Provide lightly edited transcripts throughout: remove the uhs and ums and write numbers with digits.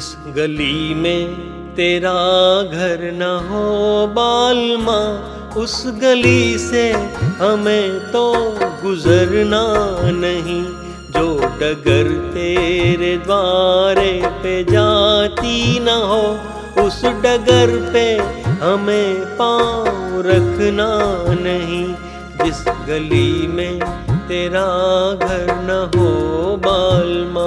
जिस गली में तेरा घर न हो बालमा, उस गली से हमें तो गुजरना नहीं। जो डगर तेरे द्वारे पे जाती न हो, उस डगर पे हमें पाँव रखना नहीं। जिस गली में तेरा घर न हो बालमा।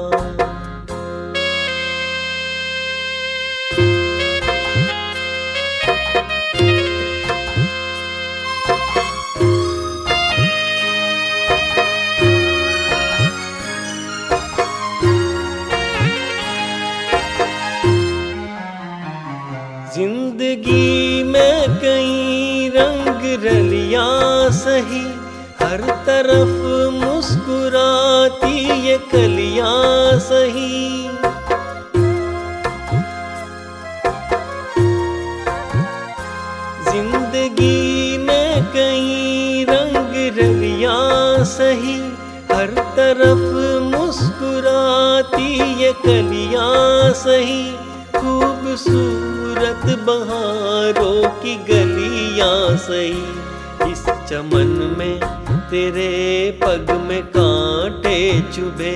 जिंदगी में कई रंग रलियां सही, हर तरफ मुस्कुराती ये कलियां सही। जिंदगी में कई रंग रलियां सही, हर तरफ मुस्कुराती ये कलियां सही। खूबसूरत बहारों की गलियां सही, इस चमन में तेरे पग में कांटे चुभे।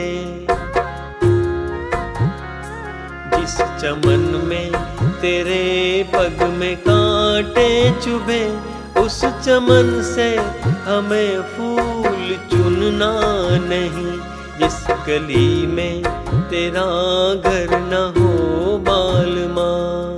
जिस चमन में तेरे पग में कांटे चुभे, उस चमन से हमें फूल चुनना नहीं। जिस गली में तेरा घर न हो बालमा।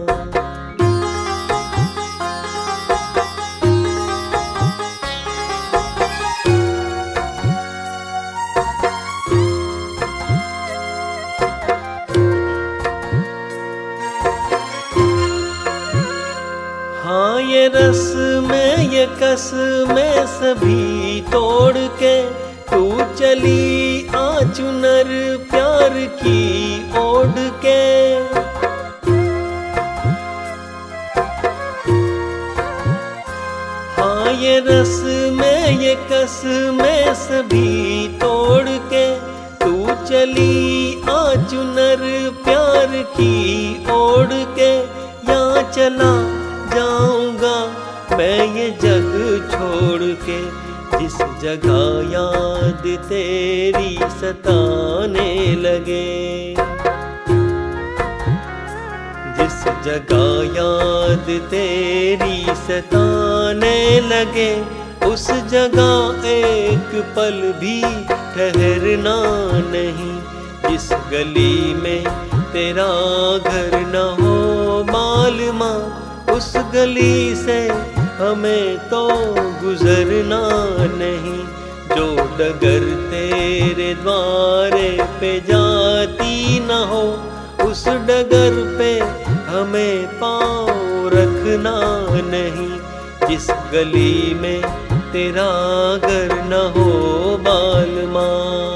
हाँ ये रस में ये कस में सभी तोड़ के, तू चली आचुनर प्यार की ओढ़ के। हाँ ये रस में ये कस में सभी तोड़ के, तू चली आचुनर प्यार की ओढ़ के। यहाँ चला जाऊंगा मैं ये जग छोड़ के, जिस जगह याद तेरी सताने लगे। जिस जगह याद तेरी सताने लगे, उस जगह एक पल भी ठहरना नहीं। जिस गली में तेरा घर न हो मालूमा, उस गली से हमें तो गुजरना नहीं। जो डगर तेरे द्वारे पे जाती न हो, उस डगर पे हमें पाँव रखना नहीं। जिस गली में तेरा घर न हो बालमा।